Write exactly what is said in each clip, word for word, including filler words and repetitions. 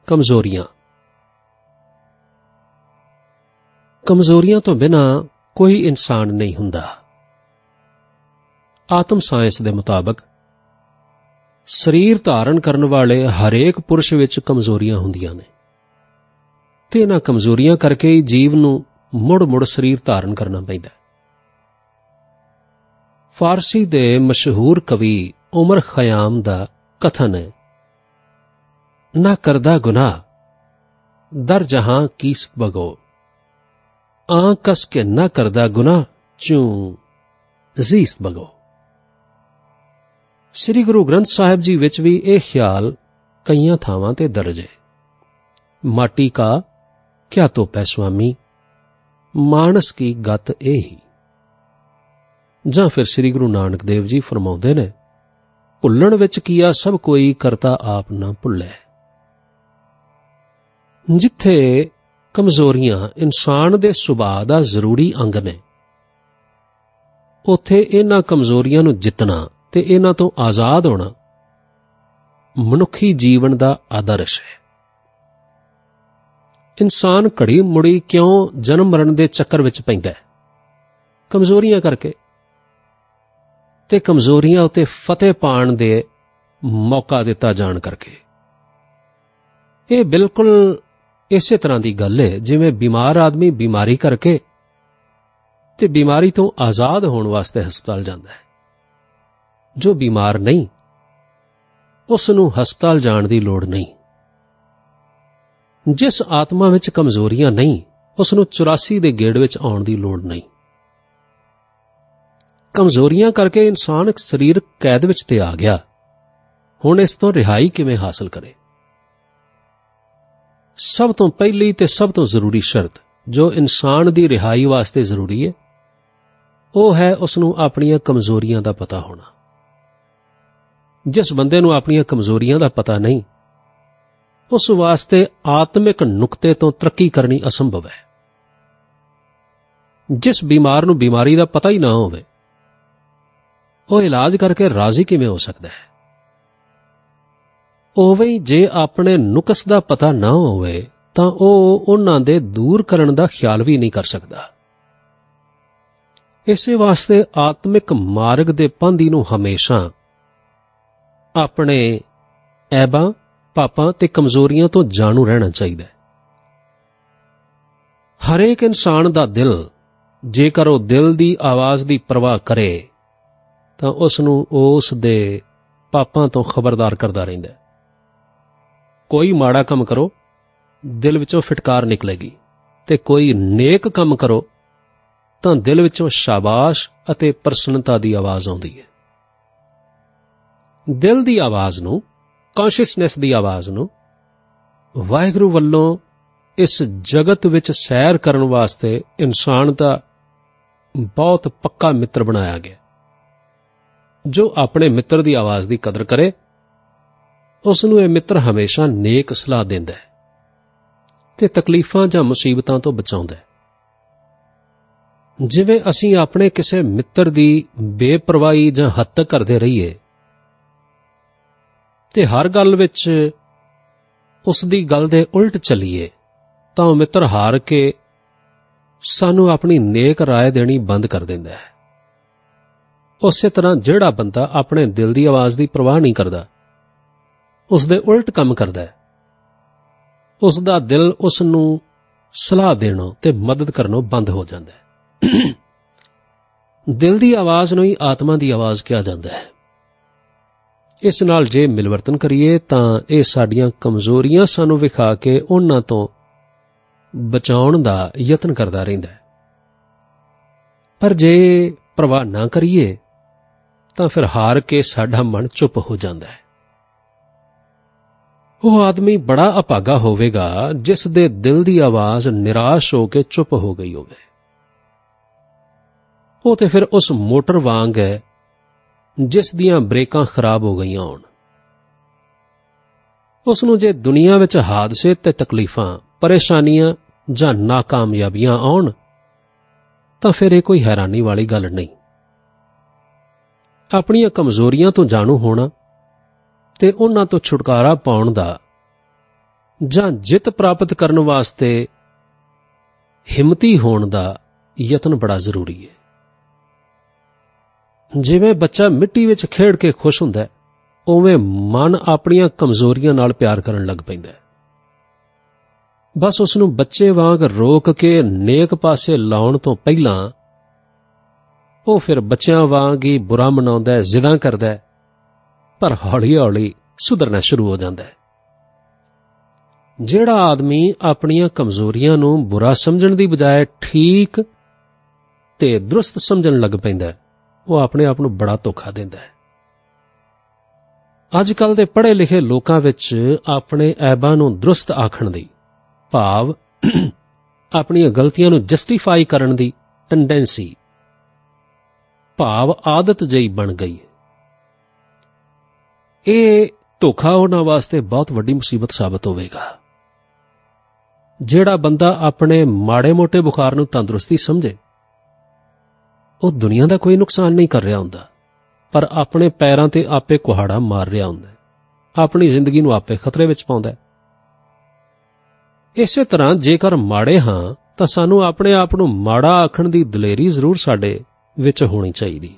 ਕਮਜ਼ੋਰੀਆਂ। ਕਮਜ਼ੋਰੀਆਂ ਤੋਂ ਬਿਨਾਂ ਕੋਈ ਇਨਸਾਨ ਨਹੀਂ ਹੁੰਦਾ। ਆਤਮ ਸਾਇੰਸ ਦੇ ਮੁਤਾਬਕ ਸਰੀਰ ਧਾਰਨ ਕਰਨ ਵਾਲੇ ਹਰੇਕ ਪੁਰਸ਼ ਵਿੱਚ ਕਮਜ਼ੋਰੀਆਂ ਹੁੰਦੀਆਂ ਨੇ ਤੇ ਇਹਨਾਂ ਕਮਜ਼ੋਰੀਆਂ ਕਰਕੇ ਹੀ ਜੀਵ ਨੂੰ ਮੁੜ-ਮੁੜ ਸਰੀਰ ਧਾਰਨ ਕਰਨਾ ਪੈਂਦਾ। ਫਾਰਸੀ ਦੇ ਮਸ਼ਹੂਰ ਕਵੀ ਉਮਰ ਖਯਾਮ ਦਾ ਕਥਨ ਹੈ, ਨਾ ਕਰਦਾ ਗੁਨਾਹ ਦਰ ਜਹਾਂ ਕੀਸਤ ਬਗੋ, ਆਂ ਕਸ ਕੇ ਨਾ ਕਰਦਾ ਗੁਨਾਹ ਚੂੰ ਜ਼ੀਸਤ ਬਗੋ। ਸ੍ਰੀ ਗੁਰੂ ਗ੍ਰੰਥ ਸਾਹਿਬ ਜੀ ਵਿੱਚ ਵੀ ਇਹ ਖਿਆਲ ਕਈਆਂ ਥਾਵਾਂ ਤੇ ਦਰਜ ਹੈ। ਮਾਟੀ ਕਾ ਕਿਆ ਤੋਪੈ ਸੁਆਮੀ, ਮਾਨਸ ਕੀ ਗਤ ਇਹੀ। ਜਾਂ ਫਿਰ ਸ੍ਰੀ ਗੁਰੂ ਨਾਨਕ ਦੇਵ ਜੀ ਫਰਮਾਉਂਦੇ ਨੇ, ਭੁੱਲਣ ਵਿੱਚ ਕੀਆ ਸਭ ਕੋਈ, ਕਰਤਾ ਆਪ ਨਾ ਭੁੱਲੇ। ਜਿੱਥੇ ਕਮਜ਼ੋਰੀਆਂ ਇਨਸਾਨ ਦੇ ਸੁਭਾਅ ਦਾ ਜ਼ਰੂਰੀ ਅੰਗ ਨੇ, ਉੱਥੇ ਇਹਨਾਂ ਕਮਜ਼ੋਰੀਆਂ ਨੂੰ ਜਿੱਤਣਾ ਤੇ ਇਹਨਾਂ ਤੋਂ ਆਜ਼ਾਦ ਹੋਣਾ ਮਨੁੱਖੀ ਜੀਵਨ ਦਾ ਆਦਰਸ਼ ਹੈ। ਇਨਸਾਨ ਘੜੀ ਮੁੜੀ ਕਿਉਂ ਜਨਮ ਮਰਨ ਦੇ ਚੱਕਰ ਵਿੱਚ ਪੈਂਦਾ ਹੈ? ਕਮਜ਼ੋਰੀਆਂ ਕਰਕੇ, ਤੇ ਕਮਜ਼ੋਰੀਆਂ ਉੱਤੇ ਫਤਿਹ ਪਾਉਣ ਦੇ ਮੌਕਾ ਦਿੱਤਾ ਜਾਣ ਕਰਕੇ। ਇਹ ਬਿਲਕੁਲ ਇਸੇ ਤਰ੍ਹਾਂ ਦੀ ਗੱਲ ਹੈ ਜਿਵੇਂ ਬਿਮਾਰ ਆਦਮੀ ਬਿਮਾਰੀ ਕਰਕੇ ਤੇ ਬਿਮਾਰੀ ਤੋਂ ਆਜ਼ਾਦ ਹੋਣ ਵਾਸਤੇ ਹਸਪਤਾਲ ਜਾਂਦਾ ਹੈ। ਜੋ ਬਿਮਾਰ ਨਹੀਂ, ਉਸ ਨੂੰ ਹਸਪਤਾਲ ਜਾਣ ਦੀ ਲੋੜ ਨਹੀਂ। ਜਿਸ ਆਤਮਾ ਵਿੱਚ ਕਮਜ਼ੋਰੀਆਂ ਨਹੀਂ, ਉਸ ਨੂੰ ਚੁਰਾਸੀ ਦੇ ਗੇੜ ਵਿੱਚ ਆਉਣ ਦੀ ਲੋੜ ਨਹੀਂ। ਕਮਜ਼ੋਰੀਆਂ ਕਰਕੇ ਇਨਸਾਨ ਇੱਕ ਸਰੀਰਕ ਕੈਦ ਵਿੱਚ ਤੇ ਆ ਗਿਆ। ਹੁਣ ਇਸ ਤੋਂ ਰਿਹਾਈ ਕਿਵੇਂ ਹਾਸਲ ਕਰੇ? ਸਭ ਤੋਂ ਪਹਿਲੀ ਤੇ ਸਭ ਤੋਂ ਜ਼ਰੂਰੀ ਸ਼ਰਤ ਜੋ ਇਨਸਾਨ ਦੀ ਰਿਹਾਈ ਵਾਸਤੇ ਜ਼ਰੂਰੀ ਹੈ, ਉਹ ਹੈ ਉਸ ਨੂੰ ਆਪਣੀਆਂ ਕਮਜ਼ੋਰੀਆਂ ਦਾ ਪਤਾ ਹੋਣਾ। ਜਿਸ ਬੰਦੇ ਨੂੰ ਆਪਣੀਆਂ ਕਮਜ਼ੋਰੀਆਂ ਦਾ ਪਤਾ ਨਹੀਂ, ਉਸ ਵਾਸਤੇ ਆਤਮਿਕ ਨੁਕਤੇ ਤੋਂ ਤਰੱਕੀ ਕਰਨੀ ਅਸੰਭਵ ਹੈ। ਜਿਸ ਬਿਮਾਰ ਨੂੰ ਬਿਮਾਰੀ ਦਾ ਪਤਾ ਹੀ ਨਾ ਹੋਵੇ, ਉਹ ਇਲਾਜ ਕਰਕੇ ਰਾਜ਼ੀ ਕਿਵੇਂ ਹੋ ਸਕਦਾ ਹੈ? ਉਵੇਂ ਹੀ ਜੇ ਆਪਣੇ ਨੁਕਸ ਦਾ ਪਤਾ ਨਾ ਹੋਵੇ ਤਾਂ ਉਹ ਉਹਨਾਂ ਦੇ ਦੂਰ ਕਰਨ ਦਾ ਖਿਆਲ ਵੀ ਨਹੀਂ ਕਰ ਸਕਦਾ। ਇਸੇ ਵਾਸਤੇ ਆਤਮਿਕ ਮਾਰਗ ਦੇ ਪਾਂਧੀ ਨੂੰ ਹਮੇਸ਼ਾ ਆਪਣੇ ਐਬਾਂ, ਪਾਪਾਂ ਤੇ ਕਮਜ਼ੋਰੀਆਂ ਤੋਂ ਜਾਣੂ ਰਹਿਣਾ ਚਾਹੀਦਾ ਹੈ। ਹਰੇਕ ਇਨਸਾਨ ਦਾ ਦਿਲ, ਜੇਕਰ ਉਹ ਦਿਲ ਦੀ ਆਵਾਜ਼ ਦੀ ਪਰਵਾਹ ਕਰੇ ਤਾਂ ਉਸ ਨੂੰ ਉਸ ਦੇ ਪਾਪਾਂ ਤੋਂ ਖਬਰਦਾਰ ਕਰਦਾ ਰਹਿੰਦਾ ਹੈ। ਕੋਈ ਮਾੜਾ ਕੰਮ ਕਰੋ, ਦਿਲ ਵਿੱਚੋਂ ਫਿਟਕਾਰ ਨਿਕਲੇਗੀ, ਤੇ ਕੋਈ ਨੇਕ ਕੰਮ ਕਰੋ ਤਾਂ ਦਿਲ ਵਿੱਚੋਂ ਸ਼ਾਬਾਸ਼ ਅਤੇ ਪ੍ਰਸੰਨਤਾ ਦੀ ਆਵਾਜ਼ ਆਉਂਦੀ ਹੈ। ਦਿਲ ਦੀ ਆਵਾਜ਼ ਨੂੰ, ਕੌਨਸ਼ੀਅਸਨੈਸ ਦੀ ਆਵਾਜ਼ ਨੂੰ ਵਾਹਿਗੁਰੂ ਵੱਲੋਂ ਇਸ ਜਗਤ ਵਿੱਚ ਸੈਰ ਕਰਨ ਵਾਸਤੇ ਇਨਸਾਨ ਦਾ ਬਹੁਤ ਪੱਕਾ ਮਿੱਤਰ ਬਣਾਇਆ ਗਿਆ। ਜੋ ਆਪਣੇ ਮਿੱਤਰ ਦੀ ਆਵਾਜ਼ ਦੀ ਕਦਰ ਕਰੇ, ਉਸ ਨੂੰ ਇਹ ਮਿੱਤਰ ਹਮੇਸ਼ਾ ਨੇਕ ਸਲਾਹ ਦਿੰਦਾ ਹੈ ਤੇ ਤਕਲੀਫਾਂ ਜਾਂ ਮੁਸੀਬਤਾਂ ਤੋਂ ਬਚਾਉਂਦਾ ਹੈ। ਜਿਵੇਂ ਅਸੀਂ ਆਪਣੇ ਕਿਸੇ ਮਿੱਤਰ ਦੀ ਬੇਪਰਵਾਹੀ ਜਾਂ ਹੱਦ ਤੱਕ ਕਰਦੇ ਰਹੀਏ ਤੇ ਹਰ ਗੱਲ ਵਿੱਚ ਉਸ ਦੀ ਗੱਲ ਦੇ ਉਲਟ ਚੱਲੀਏ, ਤਾਂ ਉਹ ਮਿੱਤਰ ਹਾਰ ਕੇ ਸਾਨੂੰ ਆਪਣੀ ਨੇਕ ਰਾਏ ਦੇਣੀ ਬੰਦ ਕਰ ਦਿੰਦਾ ਹੈ। ਉਸੇ ਤਰ੍ਹਾਂ ਜਿਹੜਾ ਬੰਦਾ ਆਪਣੇ ਦਿਲ ਦੀ ਆਵਾਜ਼ ਦੀ ਪਰਵਾਹ ਨਹੀਂ ਕਰਦਾ, ਉਸ ਦੇ ਉਲਟ ਕੰਮ ਕਰਦਾ ਹੈ, ਉਸ ਦਾ ਦਿਲ ਉਸ ਨੂੰ ਸਲਾਹ ਦੇਣੋਂ ਤੇ ਮਦਦ ਕਰਨੋਂ ਬੰਦ ਹੋ ਜਾਂਦਾ ਹੈ। ਦਿਲ ਦੀ ਆਵਾਜ਼ ਨੂੰ ਹੀ ਆਤਮਾ ਦੀ ਆਵਾਜ਼ ਕਿਹਾ ਜਾਂਦਾ ਹੈ। ਇਸ ਨਾਲ ਜੇ ਮਿਲਵਰਤਨ ਕਰੀਏ ਤਾਂ ਇਹ ਸਾਡੀਆਂ ਕਮਜ਼ੋਰੀਆਂ ਸਾਨੂੰ ਵਿਖਾ ਕੇ ਉਹਨਾਂ ਤੋਂ ਬਚਾਉਣ ਦਾ ਯਤਨ ਕਰਦਾ ਰਹਿੰਦਾ ਹੈ। ਪਰ ਜੇ ਪਰਵਾਹ ਨਾ ਕਰੀਏ ਤਾਂ ਫਿਰ ਹਾਰ ਕੇ ਸਾਡਾ ਮਨ ਚੁੱਪ ਹੋ ਜਾਂਦਾ ਹੈ। ਉਹ ਆਦਮੀ ਬੜਾ ਅਭਾਗਾ ਹੋਵੇਗਾ ਜਿਸ ਦੇ ਦਿਲ ਦੀ ਆਵਾਜ਼ ਨਿਰਾਸ਼ ਹੋ ਕੇ ਚੁੱਪ ਹੋ ਗਈ ਹੋਵੇ। ਉਹ ਤੇ ਫਿਰ ਉਸ ਮੋਟਰ ਵਾਂਗ ਹੈ ਜਿਸ ਦੀਆਂ ਬ੍ਰੇਕਾਂ ਖਰਾਬ ਹੋ ਗਈਆਂ ਹੋਣ। ਉਸ ਨੂੰ ਜੇ ਦੁਨੀਆ ਵਿੱਚ ਹਾਦਸੇ ਤੇ ਤਕਲੀਫਾਂ, ਪਰੇਸ਼ਾਨੀਆਂ ਜਾਂ ਨਾਕਾਮਯਾਬੀਆਂ ਆਉਣ ਤਾਂ ਫਿਰ ਇਹ ਕੋਈ ਹੈਰਾਨੀ ਵਾਲੀ ਗੱਲ ਨਹੀਂ। ਆਪਣੀਆਂ ਕਮਜ਼ੋਰੀਆਂ ਤੋਂ ਜਾਣੂ ਹੋਣਾ ਤੇ ਉਹਨਾਂ ਤੋਂ ਛੁਟਕਾਰਾ ਪਾਉਣ ਦਾ ਜਾਂ ਜਿੱਤ ਪ੍ਰਾਪਤ ਕਰਨ ਵਾਸਤੇ ਹਿੰਮਤੀ ਹੋਣ ਦਾ ਯਤਨ ਬੜਾ ਜ਼ਰੂਰੀ ਹੈ। ਜਿਵੇਂ ਬੱਚਾ ਮਿੱਟੀ ਵਿੱਚ ਖੇਡ ਕੇ ਖੁਸ਼ ਹੁੰਦਾ, ਉਵੇਂ ਮਨ ਆਪਣੀਆਂ ਕਮਜ਼ੋਰੀਆਂ ਨਾਲ ਪਿਆਰ ਕਰਨ ਲੱਗ ਪੈਂਦਾ। ਬਸ ਉਸ ਨੂੰ ਬੱਚੇ ਵਾਂਗ ਰੋਕ ਕੇ ਨੇਕ ਪਾਸੇ ਲਾਉਣ ਤੋਂ ਪਹਿਲਾਂ ਉਹ ਫਿਰ ਬੱਚਿਆਂ ਵਾਂਗ ਹੀ ਬੁਰਾ ਮਨਾਉਂਦਾ, ਜ਼ਿਦਾਂ ਕਰਦਾ, ਪਰ ਹੌਲੀ ਹੌਲੀ ਸੁਧਰਨਾ ਸ਼ੁਰੂ ਹੋ ਜਾਂਦਾ ਹੈ। ਜਿਹੜਾ ਆਦਮੀ ਆਪਣੀਆਂ ਕਮਜ਼ੋਰੀਆਂ ਨੂੰ ਬੁਰਾ ਸਮਝਣ ਦੀ ਬਜਾਏ ਠੀਕ ਤੇ ਦਰੁਸਤ ਸਮਝਣ ਲੱਗ ਪੈਂਦਾ, ਉਹ ਆਪਣੇ ਆਪ ਨੂੰ ਬੜਾ ਧੋਖਾ ਦਿੰਦਾ ਹੈ। ਅੱਜ ਕੱਲ੍ਹ ਦੇ ਪੜ੍ਹੇ ਲਿਖੇ ਲੋਕਾਂ ਵਿੱਚ ਆਪਣੇ ਐਬਾਂ ਨੂੰ ਦਰੁਸਤ ਆਖਣ ਦੀ, ਭਾਵ ਆਪਣੀਆਂ ਗਲਤੀਆਂ ਨੂੰ ਜਸਟੀਫਾਈ ਕਰਨ ਦੀ ਟੈਂਡੈਂਸੀ, ਭਾਵ ਆਦਤ ਜਿਹੀ ਬਣ ਗਈ ਹੈ। ਇਹ ਧੋਖਾ ਉਹਨਾਂ ਵਾਸਤੇ ਬਹੁਤ ਵੱਡੀ ਮੁਸੀਬਤ ਸਾਬਤ ਹੋਵੇਗਾ। ਜਿਹੜਾ ਬੰਦਾ ਆਪਣੇ ਮਾੜੇ ਮੋਟੇ ਬੁਖਾਰ ਨੂੰ ਤੰਦਰੁਸਤੀ ਸਮਝੇ, ਉਹ ਦੁਨੀਆ ਦਾ ਕੋਈ ਨੁਕਸਾਨ ਨਹੀਂ ਕਰ ਰਿਹਾ ਹੁੰਦਾ, ਪਰ ਆਪਣੇ ਪੈਰਾਂ ਤੇ ਆਪੇ ਕੁਹਾੜਾ ਮਾਰ ਰਿਹਾ ਹੁੰਦਾ, ਆਪਣੀ ਜ਼ਿੰਦਗੀ ਨੂੰ ਆਪੇ ਖਤਰੇ ਵਿੱਚ ਪਾਉਂਦਾ। ਇਸੇ ਤਰ੍ਹਾਂ ਜੇਕਰ ਮਾੜੇ ਹਾਂ ਤਾਂ ਸਾਨੂੰ ਆਪਣੇ ਆਪ ਨੂੰ ਮਾੜਾ ਆਖਣ ਦੀ ਦਲੇਰੀ ਜ਼ਰੂਰ ਸਾਡੇ ਵਿੱਚ ਹੋਣੀ ਚਾਹੀਦੀ।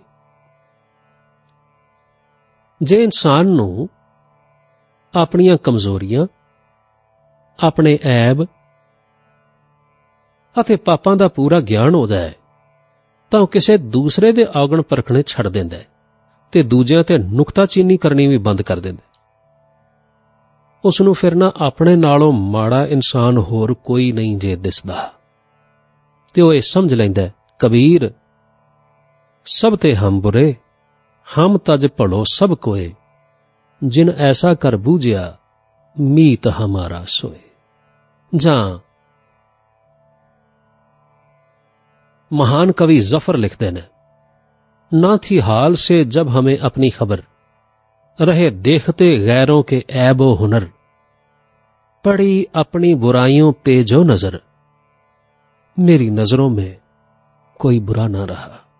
ਜੇ ਇਨਸਾਨ ਨੂੰ ਆਪਣੀਆਂ ਕਮਜ਼ੋਰੀਆਂ, ਆਪਣੇ ਐਬ ਅਤੇ ਪਾਪਾਂ ਦਾ ਪੂਰਾ ਗਿਆਨ ਹੋ ਜਾਏ ਤਾਂ ਉਹ ਕਿਸੇ ਦੂਸਰੇ ਦੇ ਔਗਣ ਪਰਖਣੇ ਛੱਡ ਦਿੰਦਾ ਤੇ ਦੂਜਿਆਂ ਤੇ ਨੁਕਤਾਚੀਨੀ ਕਰਨੀ ਵੀ ਬੰਦ ਕਰ ਦਿੰਦਾ। ਉਸ ਨੂੰ ਫਿਰ ਨਾ ਆਪਣੇ ਨਾਲੋਂ ਮਾੜਾ ਇਨਸਾਨ ਹੋਰ ਕੋਈ ਨਹੀਂ ਜੇ ਦਿਸਦਾ, ਤੇ ਉਹ ਇਹ ਸਮਝ ਲੈਂਦਾ, ਕਬੀਰ ਸਭ ਤੇ ਹਮ ਬੁਰੇ, ਹਮ ਤਜ ਭਲੋ ਸਭ ਕੋਏ, ਜਿਨ ਐਸਾ ਕਰ ਬੂਝਿਆ ਮੀਤ ਹਮਾਰਾ ਸੋਏ। ਜਾਂ महान कवि जफर लिखते हैं, ना थी हाल से जब हमें अपनी खबर, रहे देखते गैरों के ऐबो हुनर, पड़ी अपनी बुराइयों पे जो नजर, मेरी नजरों में कोई बुरा ना रहा।